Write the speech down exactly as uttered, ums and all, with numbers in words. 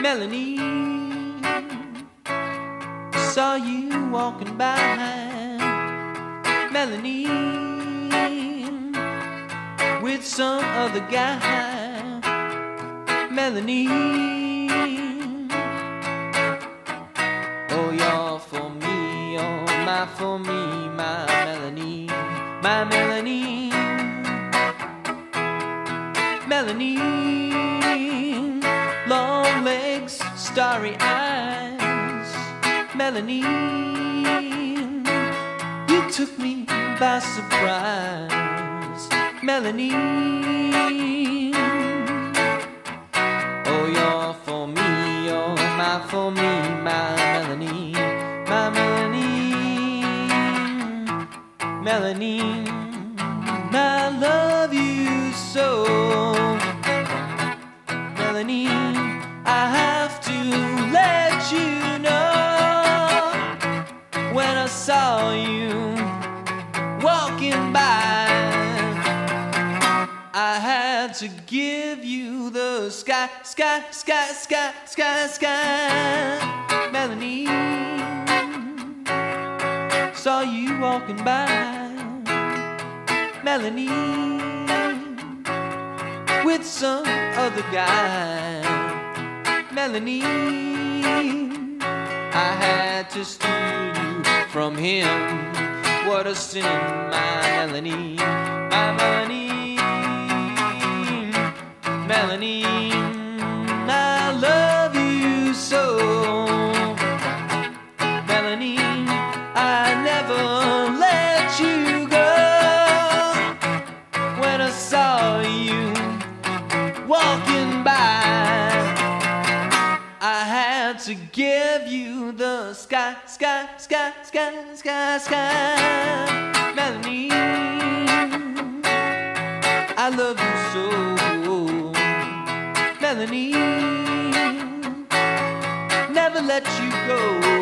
Melanie, saw you walking by. Melanie, with some other guy. Melanie, oh, you're for me, oh, my for me, my Melanie, my Melanie. Melanie, long legs, starry eyes. Melanie, you took me by surprise. Melanie, oh, you're for me, oh, my for me, my Melanie, my Melanie, Melanie, I love you so. Melanie, I have to let you know, when I saw you walking by, I had to give you the sky, sky, sky, sky, sky, sky. Melanie, saw you walking by. Melanie, with some other guy. Melanie, I had to steal you from him. What a sin, my Melanie, my Melanie, Melanie, I love you so. Melanie, I never let you go. When I saw you walking by, I had to give you the sky, sky, sky, sky, sky, sky. Melanie, I love you so. Melanie, never let you go.